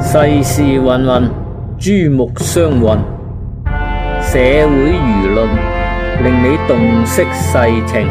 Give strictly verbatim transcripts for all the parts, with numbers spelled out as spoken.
世事芸芸，珠目相混，社會輿論令你洞悉世情。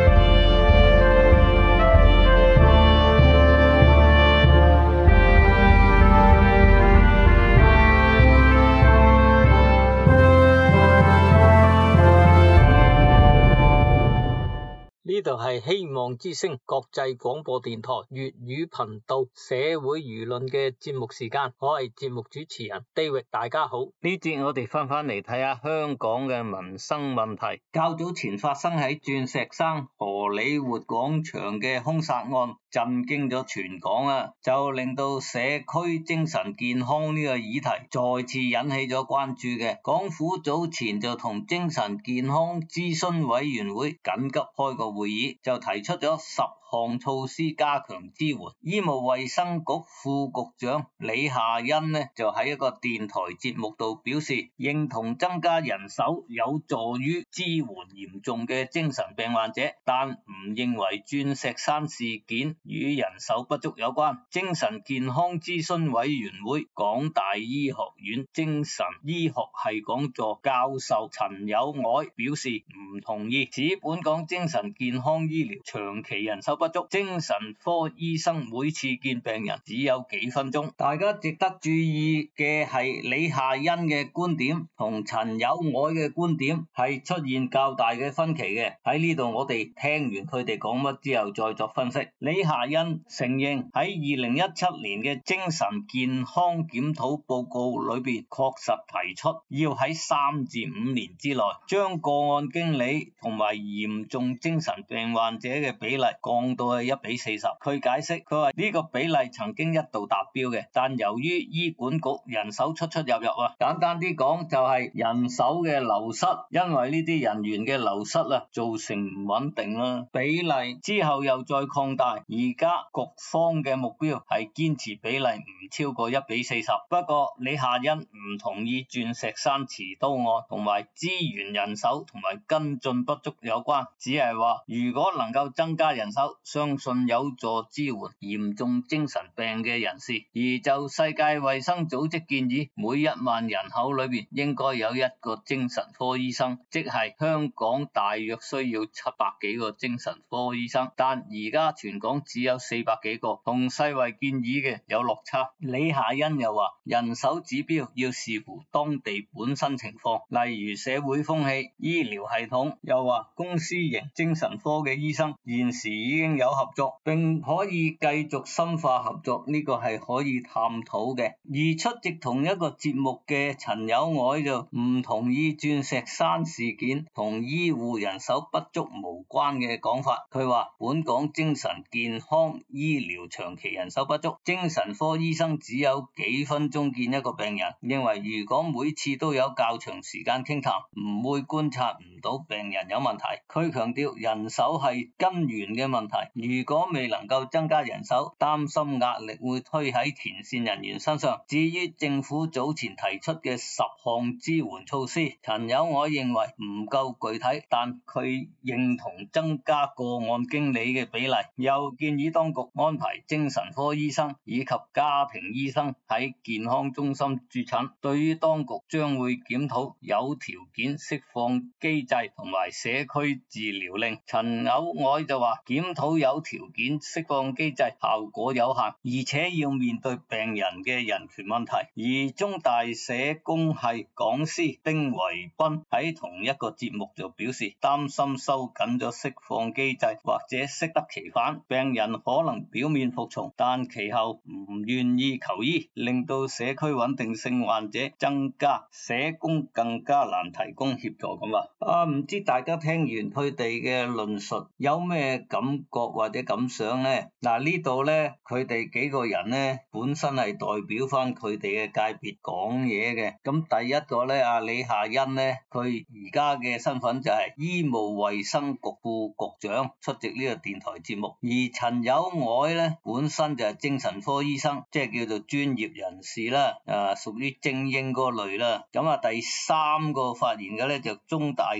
呢度係希望之聲國際廣播電台粵語頻道社會輿論嘅節目時間，我係節目主持人 David， 大家好。呢節我哋翻返嚟睇下香港嘅民生問題。較早前發生喺鑽石山荷里活廣場嘅兇殺案，震驚咗全港啊，就令到社區精神健康呢個議題再次引起咗關注嘅。港府早前就同精神健康諮詢委員會緊急開個會議，就提出咗十項措施加強支援。醫務衛生局副局長李夏茵呢就喺一個電台節目度表示，認同增加人手有助於支援嚴重嘅精神病患者，但唔認為鑽石山事件與人手不足有關。精神健康諮詢委員會港大醫學院精神醫學系講座教授陳友凱表示唔同意，指本港精神健康醫療長期人手不足，精神科醫生每次見病人只有幾分鐘。大家值得注意嘅係李夏茵嘅觀點同陳友凱嘅觀點係出現較大嘅分歧嘅。喺呢度我哋聽完佢哋講乜之後再作分析。李夏茵承認喺二零一七年嘅精神健康檢討報告裏邊確實提出要喺三至五年之內將個案經理同埋嚴重精神病患者嘅比例降到係一比四十。佢解釋，佢話呢個比例曾經一度達標嘅，但由於醫管局人手出出入入啊，簡單啲講就係人手嘅流失，因為呢啲人員嘅流失啊，造成唔穩定啦。比例之後又再擴大，而家局方嘅目標係堅持比例唔超過一比四十。不過李夏茵唔同意鑽石山持刀案同埋資源人手同埋跟進不足有關，只係話如果能夠增加人手，相信有助支援嚴重精神病嘅人士。而就世界衛生組織建議，每一萬人口裏邊應該有一個精神科醫生，即係香港大約需要七百幾個精神科醫生，但而家全港只有四百幾個，同世衛建議嘅有落差。李夏茵又話，人手指標要視乎當地本身情況，例如社會風氣、醫療系統。又話公私營精神科嘅醫生現時已經有合作，並可以繼續深化合作，呢個係可以探討嘅。而出席同一個節目嘅陳友凱就唔同意鑽石山事件同醫護人手不足無關嘅講法。佢話本港精神健康醫療長期人手不足，精神科醫生只有幾分鐘見一個病人，認為如果每次都有較長時間傾談，唔會觀察唔到病人有問題。佢強調人手係根源嘅問題，如果未能夠增加人手，擔心壓力會推喺前線人員身上。至於政府早前提出嘅十項支援措施，陳友凱認為唔夠具體，但佢認同增加個案經理嘅比例，又建議當局安排精神科醫生以及家庭醫生喺健康中心駐診。對於當局將會檢討有條件釋放機制同埋社區治療令，陳友凱就話檢討有條件釋放機制效果有限，而且要面對病人嘅人權問題。而中大社工系講師丁維斌喺同一個節目就表示，擔心收緊咗釋放機制或者適得其反，病人可能表面服從，但其後唔願意求醫，令到社區穩定性患者增加，社工更加難提供協助咁啊！啊，唔知大家聽完佢哋嘅論述有咩感覺或者感想呢？嗱，呢度呢，佢哋幾個人呢本身係代表翻佢哋嘅界別講嘢嘅。咁第一個呢，阿李夏茵呢，佢而家嘅身份就係醫務衛生局副局長，出席呢個電台節目。而陳友凱呢，本身就係精神科醫生，即係叫做專業人士啦，啊，屬於精英嗰類啦。咁啊，第三個發言嘅呢，就中大社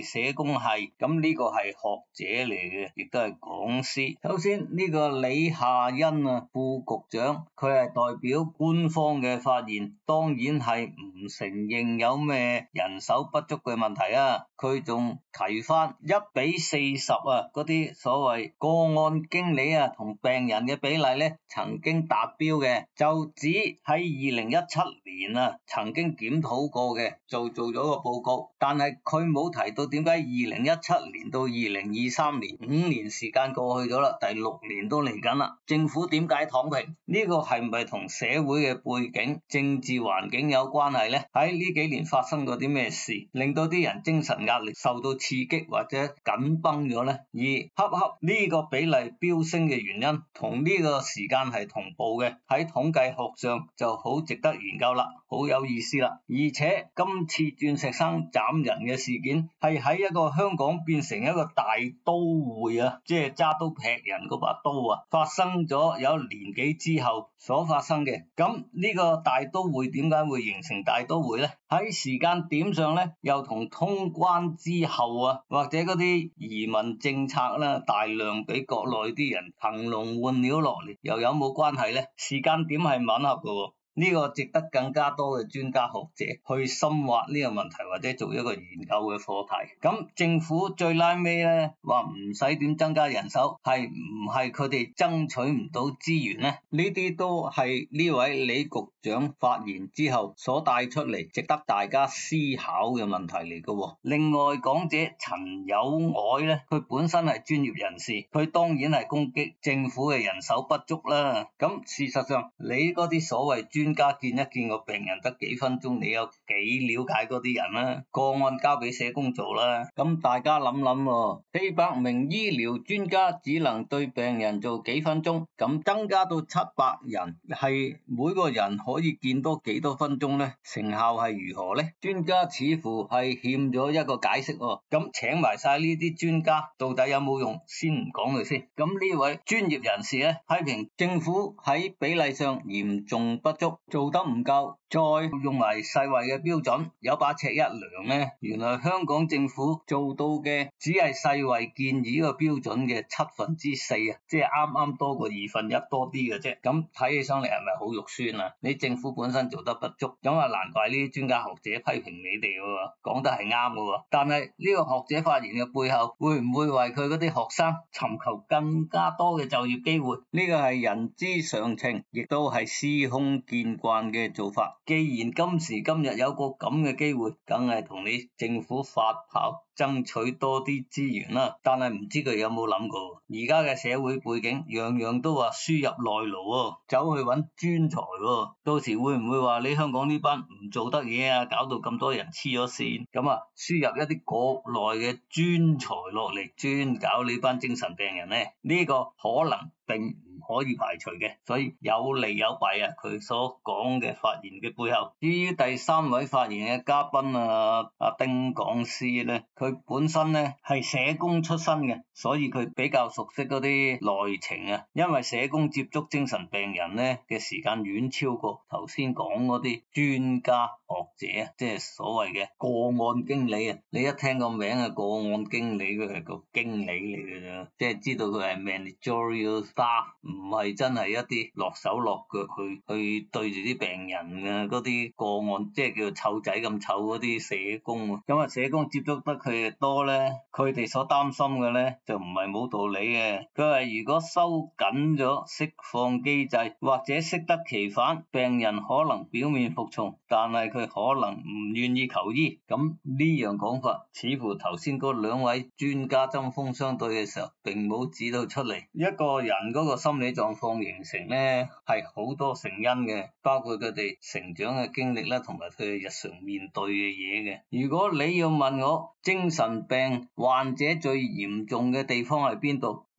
社工系，咁呢個係學者嚟嘅，亦都係講師。首先呢個李夏茵啊，副局長，佢係代表官方嘅發言，當然係唔承認有咩人手不足嘅問題啊。佢仲提翻一比四十啊，嗰啲所謂個案經理啊同病人嘅比例咧，曾經達標嘅，就指喺二零一七年啊曾經檢討過嘅，就做咗個報告，但係佢冇提到點解二零一七年到二零二三年五年時間過去咗啦，第六年都嚟緊啦，政府點解躺平？呢個係唔係同社會嘅背景、政治環境有關係呢？喺呢幾年發生過啲咩事，令到啲人精神壓力受到刺激或者緊繃咗呢？而恰恰呢個比例飆升嘅原因同呢個時間係同步嘅，喺統計學上就好值得研究啦，好有意思啦。而且今次鑽石山斬人嘅事件係喺一個香港變成一個大都會啊，即係揸刀劈人嗰把刀啊，發生咗有年幾之後所發生嘅。咁呢個大都會點解會形成大都會呢？喺時間點上呢，又同通關之後啊，或者嗰啲移民政策啦，大量俾國內啲人騰籠換鳥落嚟，又有冇關係呢？時間點係吻合嘅。呢個值得更加多嘅專家學者去深挖呢個問題，或者做一個研究嘅課題。咁政府最拉尾咧話唔使點增加人手，係唔係佢哋爭取唔到資源呢？呢啲都係呢位李局長發言之後所帶出嚟，值得大家思考嘅問題嚟嘅。另外講者陳友凱咧，佢本身係專業人士，佢當然係攻擊政府嘅人手不足啦。咁事實上，你嗰啲所謂專家見一見個病人得幾分鐘，你有幾了解嗰啲人啦？個案交俾社工做啦。咁大家諗諗喎，四百名醫療專家只能對病人做幾分鐘，咁增加到七百人，係每個人可以見多幾多分鐘呢？成效係如何呢？專家似乎係欠咗一個解釋喎。咁請埋晒呢啲專家，到底有冇用？先唔講佢先。咁呢位專業人士咧，批評政府喺比例上嚴重不足，做得唔夠，再用埋世衛嘅標準，有把尺一量呢，原來香港政府做到嘅只係世衛建議個標準嘅七分之四啊，即係啱啱多過二分一多啲嘅啫。咁睇起上嚟係咪好肉酸啊？你政府本身做得不足，咁啊難怪呢啲專家學者批評你哋喎，講得係啱嘅。但係呢個學者發言嘅背後，會唔會為佢嗰啲學生尋求更加多嘅就業機會？呢個係人之常情，亦都係司空見慣嘅做法。既然今時今日有個咁嘅機會，梗係同你政府發炮，爭取多啲資源啦。但係唔知佢有冇諗過，而家嘅社會背景樣樣都話輸入內勞喎，走去揾專才喎，到時會唔會話你香港呢班唔做得嘢啊，搞到咁多人黐咗線，咁啊輸入一啲國內嘅專才落嚟，專搞呢班精神病人呢？呢個可能並唔可以排除嘅，所以有利有弊啊，佢所講嘅發言嘅背後。至於第三位發言嘅嘉賓啊，阿丁講師咧，佢本身咧係社工出身嘅，所以佢比較熟悉嗰啲內情啊。因為社工接觸精神病人咧嘅時間遠超過頭先講嗰啲專家學者啊，即係所謂嘅個案經理啊。你一聽個名啊，個案經理，佢係個經理嚟嘅啫，即係知道佢係 managerial staff，唔係真係一啲落手落腳去去對住啲病人嘅嗰啲個案，即係叫做湊仔咁湊嗰啲社工啊。咁啊，社工接觸得佢哋多咧，佢哋所擔心嘅咧就唔係冇道理嘅。佢話如果收緊咗釋放機制，或者適得其反，病人可能表面服從，但係佢可能唔願意求醫。咁呢樣講法，似乎頭先嗰兩位專家針鋒相對嘅時候，並冇指到出嚟。一個人嗰個心理狀況形成咧，係好多成因嘅，包括佢哋成長嘅經歷啦，同埋佢哋日常面對嘅嘢嘅。如果你要問我精神病患者最嚴重嘅地方係邊度？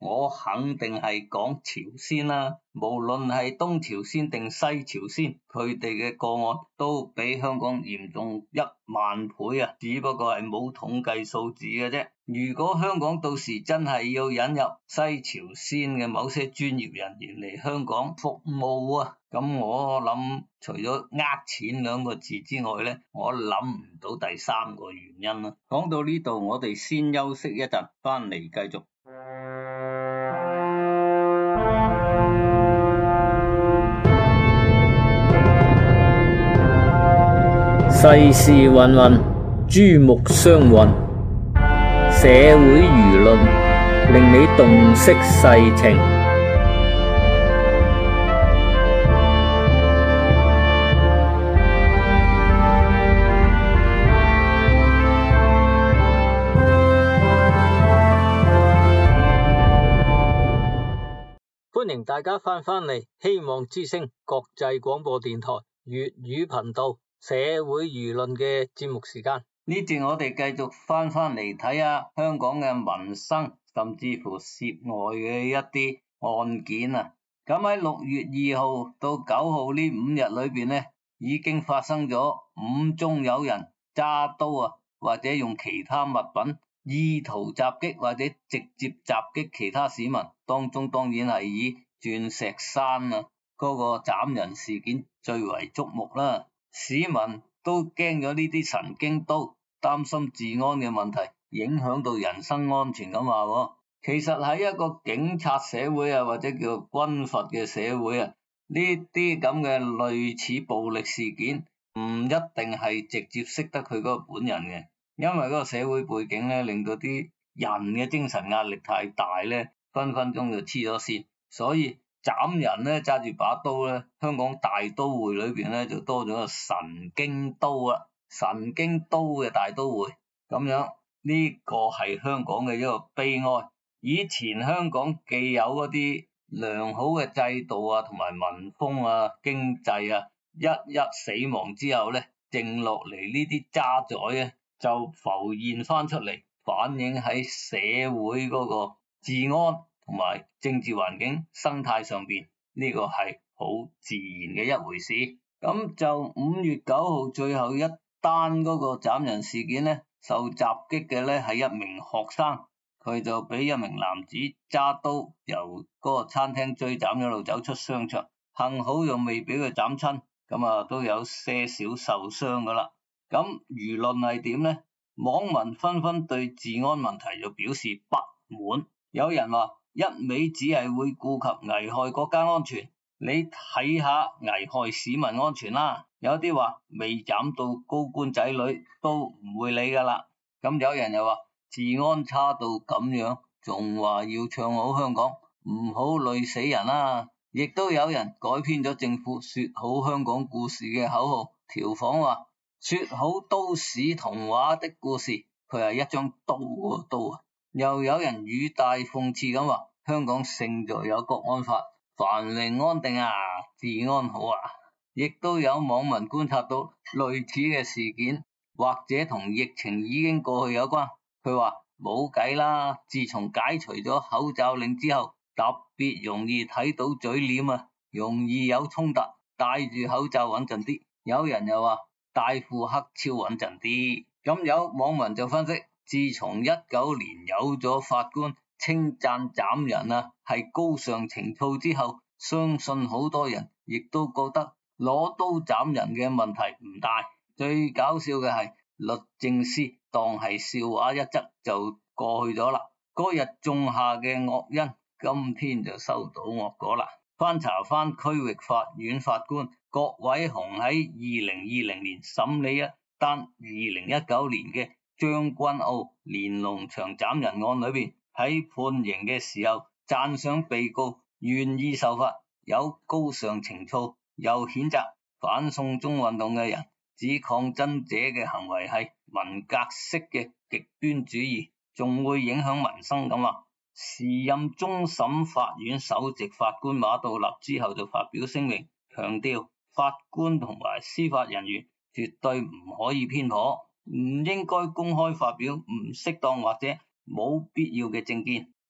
我肯定係講朝鮮啦，無論係東朝鮮定西朝鮮，佢哋嘅個案都比香港嚴重一萬倍啊，只不過係冇統計數字嘅啫。如果香港到時真係要引入西朝鮮嘅某些專業人員嚟香港服務啊，咁我諗除咗呃錢兩個字之外呢，我諗唔到第三個原因啦。講到呢度，我哋先休息一陣，翻嚟繼續。世事芸芸，珠目相混，社會輿論令你洞悉世情。歡迎大家翻返嚟希望之聲國際廣播電台粵語頻道社會輿論嘅節目時間。呢節我哋繼續翻返嚟睇下香港嘅民生，甚至乎涉外嘅一啲案件啊。咁喺六月二號到九號呢五日裏邊呢，已經發生咗五宗有人揸刀啊，或者用其他物品意圖襲擊或者直接襲擊其他市民，當中當然係以鑽石山啊嗰個斬人事件最為矚目啦。市民都驚咗呢啲神經刀，擔心治安嘅問題影響到人身安全咁話。其實喺一個警察社會啊，或者叫軍閥嘅社會啊，呢啲咁嘅類似暴力事件唔一定係直接識得佢嗰個本人嘅，因為嗰個社會背景咧，令到啲人嘅精神壓力太大咧，分分鐘就黐咗線。所以斬人咧，揸住把刀咧，香港大都會裏邊咧就多咗個神經刀啊，神經刀嘅大都會咁樣，呢個係香港嘅一個悲哀。以前香港既有嗰啲良好嘅制度啊，同埋民風啊、經濟啊，一一死亡之後咧，剩落嚟呢啲渣滓咧就浮現翻出嚟，反映喺社會嗰個治安同埋政治環境生態上邊，呢個係好自然嘅一回事。咁就五月九號最後一單嗰個斬人事件咧，受襲擊嘅咧係一名學生，佢就俾一名男子揸刀由嗰個餐廳追斬咗路走出商場，幸好又未俾佢斬親，咁啊都有些少受傷噶啦。咁輿論係點呢？網民紛紛對治安問題就表示不滿，有人話一味只係會顧及危害國家安全，你睇下危害市民安全啦。有啲話未斬到高官仔女都唔會理噶啦。咁有人又話治安差到咁樣，仲話要唱好香港，唔好累死人啦。亦都有人改編咗政府說好香港故事嘅口號，調仿話說好都市童話的故事，佢係一張刀個刀啊。又有人語帶諷刺咁話，香港勝在有國安法，繁榮安定啊，治安好啊。亦都有網民觀察到類似嘅事件，或者同疫情已經過去有關。佢話冇計啦，自從解除咗口罩令之後，特別容易睇到嘴臉啊，容易有衝突，戴住口罩穩陣啲。有人又話戴副黑超穩陣啲。咁有網民就分析，自從一九年有咗法官稱讚斬人啊係高尚情操之後，相信好多人亦都覺得攞刀斬人嘅問題唔大。最搞笑嘅係律政司當係笑話一則就過去咗啦，嗰日種下嘅惡因，今天就收到惡果啦。翻查翻區域法院法官郭偉雄喺二零二零年審理一單二零一九年嘅將軍澳連儂牆斬人案裏邊，喺判刑嘅時候讚賞被告願意受罰，有高尚情操，又譴責反送中運動嘅人，指抗爭者嘅行為係文革式嘅極端主義，仲會影響民生咁話。時任終審法院首席法官馬道立之後就發表聲明，強調法官同埋司法人員絕對唔可以偏頗，唔應該公開發表唔適當或者冇必要嘅政見，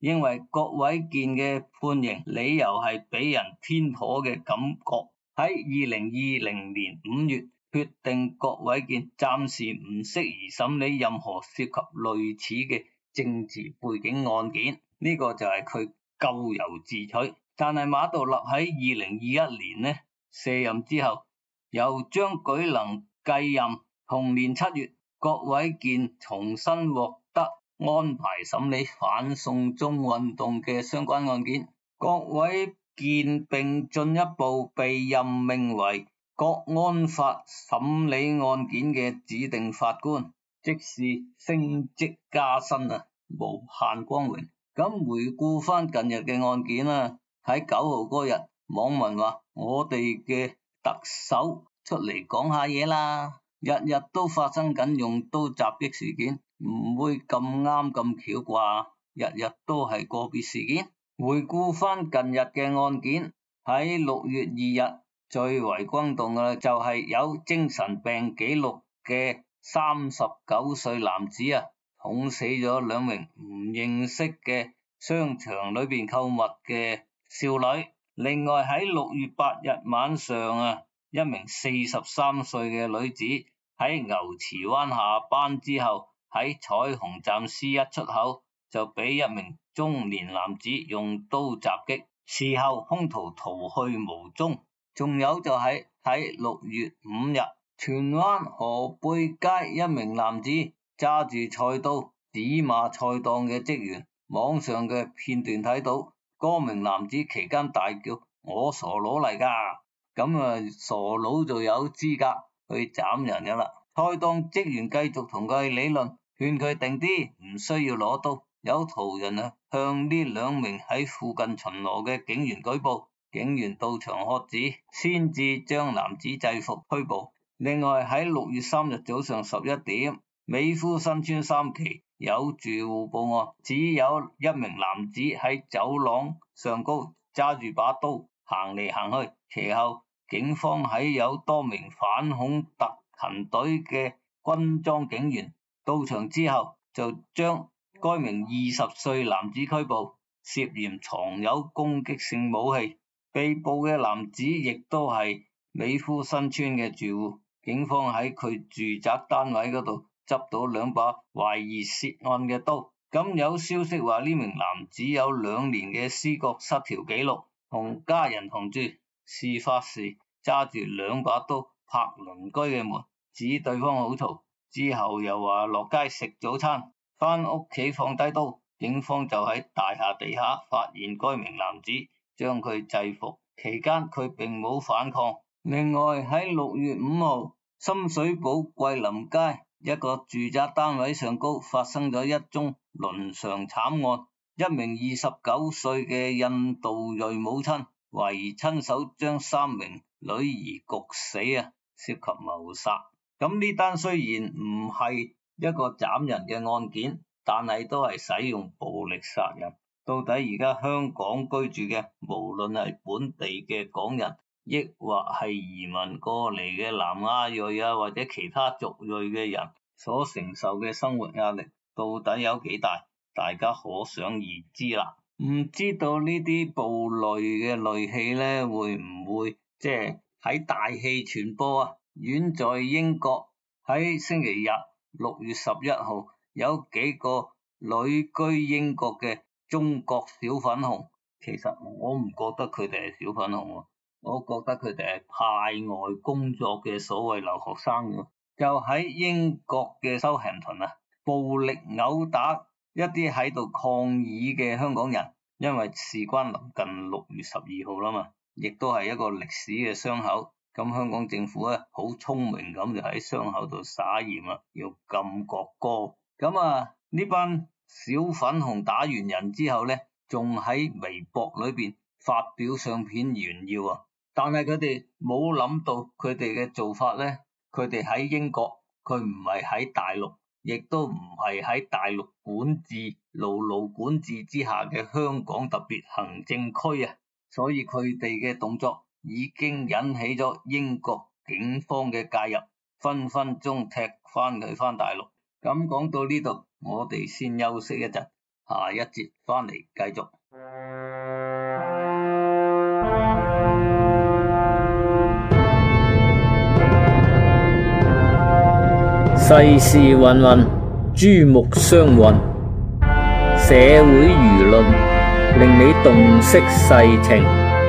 認為郭偉健嘅判刑理由係俾人偏頗嘅感覺。喺二零二零年五月決定郭偉健暫時唔適宜審理任何涉及類似嘅政治背景案件，呢、這個就係佢咎由自取。但係馬道立喺二零二一年呢卸任之後，由張舉能繼任，同年七月郭偉健重新獲得安排審理反送中運動嘅相關案件。郭偉健並進一步被任命為國安法審理案件嘅指定法官，即是升職加薪啊，無限光榮。咁回顧翻近日嘅案件啊，喺九號嗰日，網民話我哋嘅特首出嚟講下嘢啦，日日都發生緊用刀襲擊事件，唔會咁啱咁巧啩，日日都係個別事件。回顧翻近日嘅案件，喺六月二日最為轟動嘅就係有精神病記錄嘅三十九歲男子啊，捅死咗兩名唔認識嘅商場裏邊購物嘅少女。另外喺六月八日晚上啊，一名四十三歲嘅女子喺牛池灣下班之後，喺彩虹站 C 一出口就俾一名中年男子用刀襲擊，事後兇徒逃去無蹤。仲有就係喺六月五日，荃灣河背街一名男子揸住菜刀指罵菜檔嘅職員，網上嘅片段睇到嗰名男子期間大叫我傻佬嚟噶，咁啊傻佬就有資格去斬人噶啦。菜檔職員繼續同佢理論，勸佢定啲，唔需要攞刀。有途人啊向呢兩名喺附近巡邏嘅警員舉報，警員到場喝止，先至將男子制服拘捕。另外喺六月三日早上十一點，美孚新村三期有住戶報案，只有一名男子喺走廊上高揸住把刀行嚟行去。其後警方喺有多名反恐特勤隊嘅軍裝警員到場之後，就將該名二十歲男子拘捕，涉嫌藏有攻擊性武器。被捕嘅男子亦都係美孚新村嘅住戶，警方喺佢住宅單位嗰度執到兩把懷疑涉案嘅刀。咁有消息話呢名男子有兩年嘅思覺失調記錄，同家人同住，事發時揸住兩把刀拍鄰居嘅門，指對方好嘈，之後又話落街食早餐，翻屋企放低刀，警方就喺大廈地下發現該名男子，將佢制服，期間佢並冇反抗。另外喺六月五號，深水埗桂林街一個住宅單位上高發生咗一宗倫常慘案，一名二十九歲嘅印度裔母親懷疑親手將三名女兒焗死啊，涉及謀殺。咁呢單雖然唔係一個斬人嘅案件，但係都係使用暴力殺人。到底而家香港居住嘅，無論係本地嘅港人，抑或係移民過嚟嘅南亞裔啊，或者其他族裔嘅人，所承受嘅生活壓力到底有幾大？大家可想而知啦。唔知道呢啲暴戾嘅戾氣咧，會唔會即係喺大氣傳播啊？遠在英國喺星期日六月十一號，有幾個旅居英國嘅中國小粉紅，其實我唔覺得佢哋係小粉紅喎，我覺得佢哋係派外工作嘅所謂留學生喎，就喺英國嘅修咸頓啊，暴力毆打一啲喺度抗議嘅香港人，因為事關臨近六月十二號啦嘛，亦都係一個歷史嘅傷口。咁香港政府咧好聰明咁就喺傷口度撒鹽啦，要禁國歌。咁啊呢班小粉紅打完人之後咧，仲喺微博裏邊發表相片炫耀啊！但係佢哋冇諗到佢哋嘅做法咧，佢哋喺英國，佢唔係喺大陸，亦都唔係喺大陸管治牢牢管治之下嘅香港特別行政區啊，所以佢哋嘅動作已經引起咗英國警方嘅介入，分分鐘踢翻佢翻大陸。咁講到呢度，我哋先休息一陣。 下一節翻嚟繼續。 世事芸芸，珠目相混，社會輿論令你洞悉世情。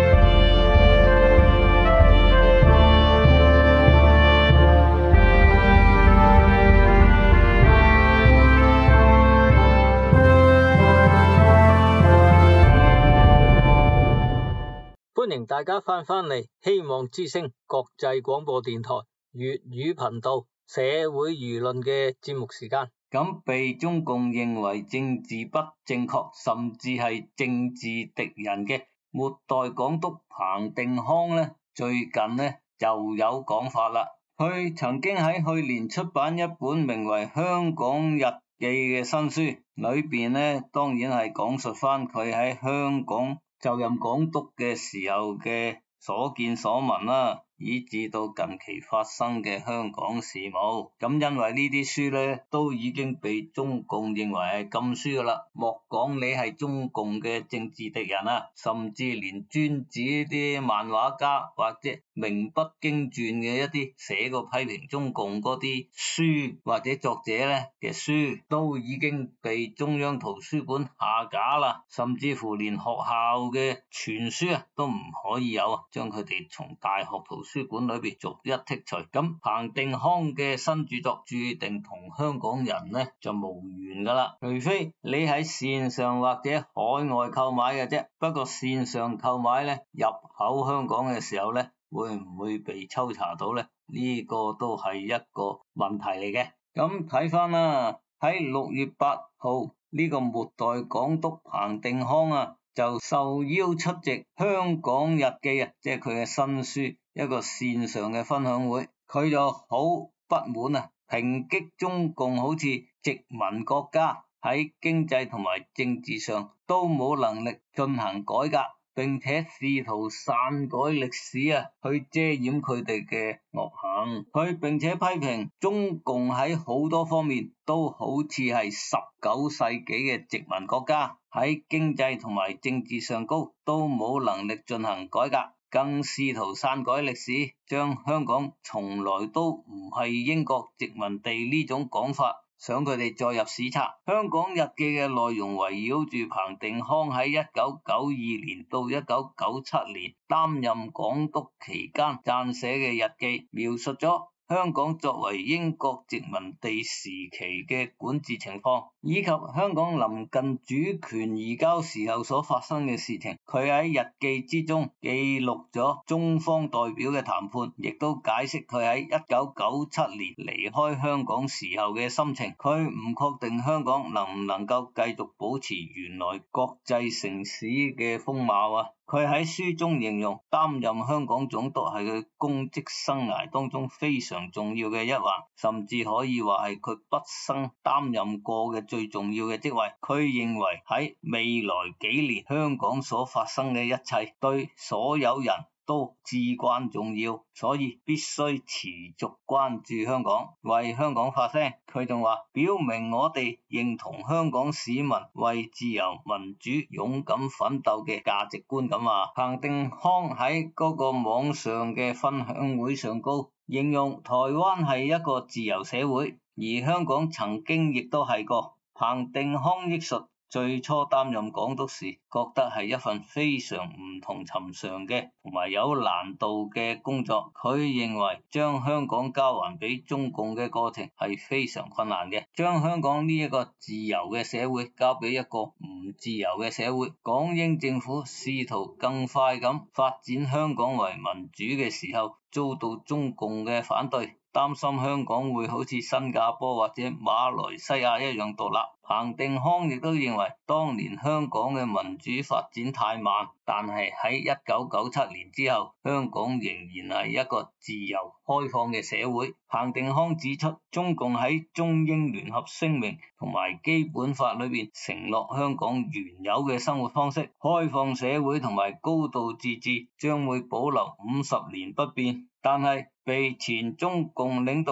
歡迎大家翻返嚟希望之聲國際廣播電台粵語頻道社會輿論嘅節目時間。 咁被中共認為政治不正確，甚至係政治敵人嘅末代港督彭定康呢，最近呢又有講法啦。佢曾經喺去年出版一本名為《香港日記》嘅新書，裏邊呢當然係講述翻佢喺香港就任港督嘅時候嘅所見所聞啦，以至到近期發生嘅香港事務。咁因為呢啲書呢都已經被中共認為係禁書噶啦，莫講你係中共嘅政治敵人啊，甚至連專指啲漫畫家或者名不經傳嘅一啲寫過批評中共嗰啲書或者作者呢嘅書，都已經被中央圖書館下架啦，甚至乎連學校嘅傳書啊都唔可以有啊，將佢哋從大學圖書館裏邊逐一剔除。咁彭定康嘅新著作注定同香港人呢就無緣噶啦，除非你喺線上或者海外購買嘅啫。不過線上購買呢，入口香港嘅時候呢，會唔會被抽查到呢？呢個都係一個問題嚟嘅。咁睇翻啦，喺六月八號呢個末代港督彭定康啊，就受邀出席香港日記啊，即係佢嘅新書一個線上嘅分享會。佢就好不滿啊，抨擊中共好似殖民國家，喺經濟同埋政治上都冇能力進行改革，並且試圖篡改歷史啊，去遮掩佢哋嘅惡行。佢並且批評中共喺好多方面都好似係十九世紀嘅殖民國家，喺經濟同埋政治上高都冇能力進行改革，更試圖篡改歷史，將香港從來都唔係英國殖民地呢種講法想佢哋載入史冊。香港日記嘅內容圍繞住彭定康喺一九九二年到一九九七年擔任港督期間撰寫嘅日記，描述咗香港作為英國殖民地時期嘅管治情況，以及香港臨近主權移交時候所發生嘅事情。佢喺日記之中記錄咗中方代表嘅談判，亦都解釋佢喺一九九七年離開香港時候嘅心情。佢唔確定香港能唔能夠繼續保持原來國際城市嘅風貌啊。佢喺書中形容擔任香港總督係佢公職生涯當中非常重要嘅一環，甚至可以話係佢畢生擔任過嘅最重要嘅職位。佢認為喺未來幾年香港所發生嘅一切對所有人都至關重要，所以必須持續關注香港，為香港發聲。佢仲話表明我哋認同香港市民為自由民主勇敢奮鬥嘅價值觀咁話。彭定康喺嗰個網上嘅分享會上高形容台灣係一個自由社會，而香港曾經亦都係個。彭定康憶述最初擔任港督時，覺得係一份非常唔同尋常嘅同埋有難度嘅工作。佢認為將香港交還俾中共嘅過程係非常困難嘅，將香港呢一個自由嘅社會交俾一個唔自由嘅社會。港英政府試圖更快咁發展香港為民主嘅時候，遭到中共嘅反對，擔心香港會好似新加坡或者馬來西亞一樣獨立。彭定康亦都認為當年香港嘅民主發展太慢，但係喺一九九七年之後，香港仍然係一個自由開放嘅社會。彭定康指出，中共喺中英聯合聲明同埋基本法裏邊承諾香港原有嘅生活方式、開放社會同埋高度自治將會保留五十年不變，但係被前中共領導人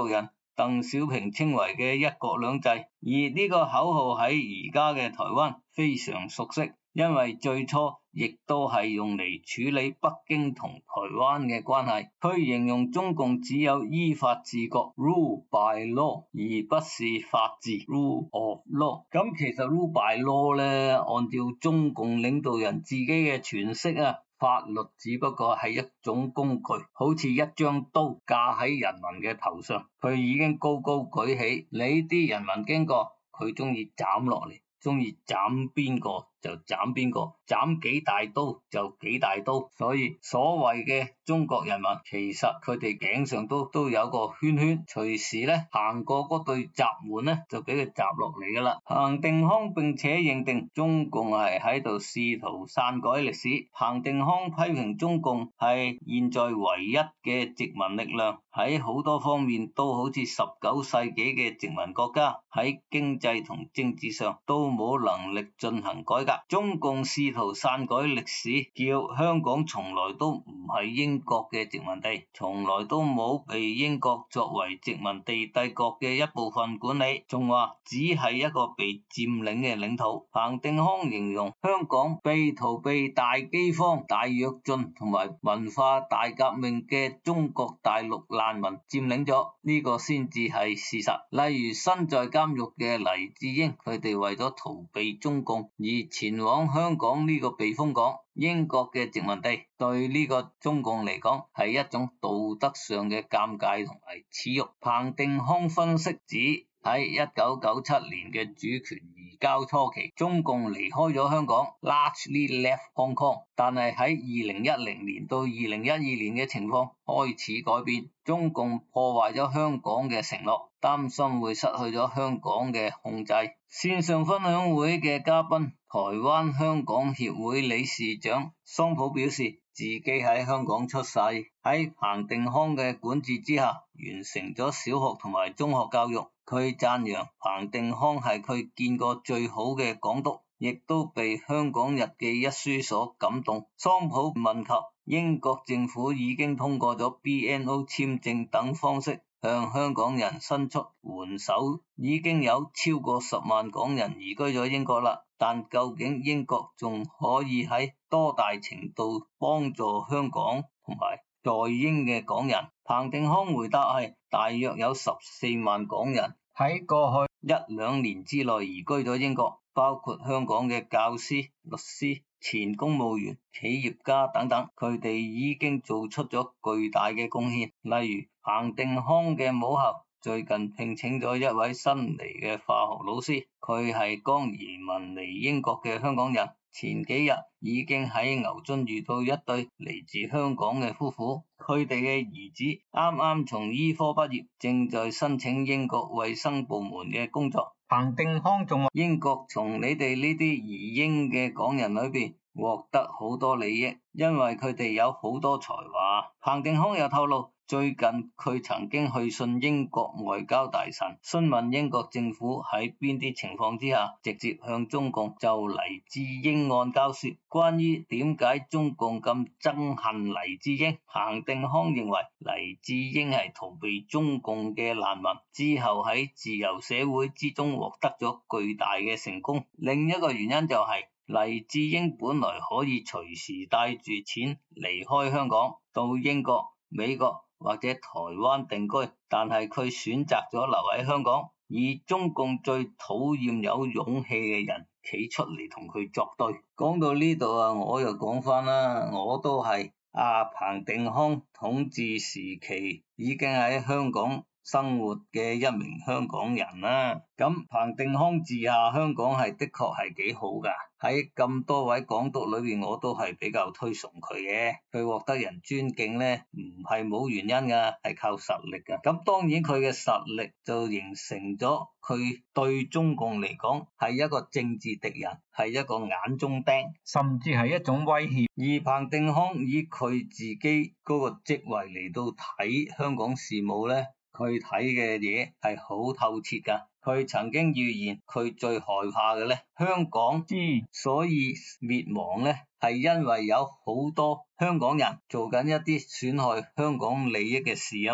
鄧小平稱為嘅一國兩制，而呢個口號喺而家嘅台灣非常熟悉，因為最初亦都係用嚟處理北京同台灣嘅關係，去形容中共只有依法治國 rule by law， 而不是法治 rule of law。咁其實 rule by law 咧，按照中共領導人自己嘅詮釋啊，法律只不過係一種工具，好似一張刀架喺人民嘅頭上，佢已經高高舉起，你啲人民經過，佢中意斬落嚟，中意斬邊個就斬邊個，斬幾大刀就幾大刀。所以所謂嘅中國人民，其實佢哋頸上都都有個圈圈，隨時咧行過嗰對閘門咧就俾佢閘落嚟噶啦。彭定康並且認定中共係喺度試圖篡改歷史。彭定康批評中共係現在唯一嘅殖民力量，喺好多方面都好似十九世紀嘅殖民國家，喺經濟同政治上都冇能力進行改革。中共試圖篡改歷史，叫香港從來都唔係英國嘅殖民地，從來都冇被英國作為殖民地帝國嘅一部分管理，仲話只係一個被佔領嘅領土。彭定康形容香港被逃避大饑荒、大躍進同埋文化大革命嘅中國大陸難民佔領咗，呢個先至係事實。例如身在監獄嘅黎智英，佢哋為咗逃避中共而前往香港呢個避風港，英國嘅殖民地，對呢個中共嚟講係一種道德上嘅尷尬同埋恥辱。彭定康分析指，喺一九九七年嘅主權移交初期，中共離開咗香港 largely left Hong Kong， 但係喺二零一零年到二零一二年嘅情況開始改變，中共破壞咗香港嘅承諾，擔心會失去咗香港嘅控制。線上分享會嘅嘉賓，台灣香港協會理事長桑普表示，自己喺香港出世，喺彭定康嘅管治之下完成咗小學同埋中學教育。佢讚揚彭定康係佢見過最好嘅港督，亦都被《香港日記》一書所感動。桑普問及英國政府已經通過咗 B N O 簽證等方式向香港人伸出援手，已經有超過十萬港人移居咗英國啦。但究竟英國仲可以喺多大程度幫助香港同埋在英嘅港人？彭定康回答係大約有十四萬港人喺過去一兩年之內移居咗英國，包括香港嘅教師、律師、前公務員、企業家等等，佢哋已經做出咗巨大嘅貢獻。例如彭定康嘅母校最近聘請咗一位新嚟嘅化學老師，佢係剛移民嚟英國嘅香港人，前幾日已經喺牛津遇到一對嚟自香港嘅夫婦，佢哋嘅兒子啱啱從醫科畢業，正在申請英國衛生部門嘅工作。彭定康仲話，英國從你哋呢啲移英嘅港人裏邊獲得好多利益，因為佢哋有好多才華。彭定康又透露，最近佢曾經去信英國外交大臣，詢問英國政府喺邊啲情況之下直接向中共就黎智英案交涉。關於點解中共咁憎恨黎智英，彭定康認為黎智英係逃避中共嘅難民，之後喺自由社會之中獲得咗巨大嘅成功。另一個原因就係、是黎智英本來可以隨時帶住錢離開香港，到英國、美國或者台灣定居，但係佢選擇咗留喺香港，以中共最討厭有勇氣嘅人企出嚟同佢作對。講到呢度啊，我又講翻啦，我都係阿彭定康統治時期已經喺香港生活嘅一名香港人啦。咁彭定康治下香港係的確係幾好噶，喺咁多位港督裏邊我都係比較推崇佢嘅。佢獲得人尊敬咧，唔係冇原因噶，係靠實力噶。咁當然佢嘅實力就形成咗佢對中共嚟講係一個政治敵人，係一個眼中釘，甚至係一種威脅。而彭定康以佢自己嗰個職位嚟到睇香港事務咧，佢睇嘅嘢係好透徹噶。佢曾經預言佢最害怕嘅咧，香港之所以滅亡咧，係因為有好多香港人做緊一啲損害香港利益嘅事啊嘛。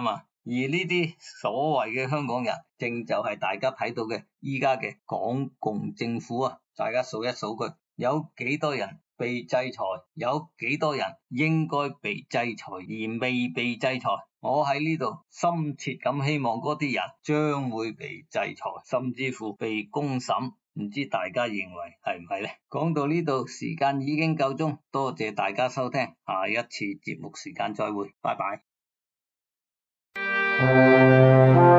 而呢啲所謂嘅香港人，正就係大家睇到嘅依家嘅港共政府啊！大家數一數佢，有幾多人被制裁，有幾多人應該被制裁而未被制裁。我喺呢度深切咁希望嗰啲人將會被制裁，甚至乎被公審。唔知大家認為係唔係呢？講到呢度，時間已經夠鐘，多謝大家收聽，下一次節目時間再會，拜拜。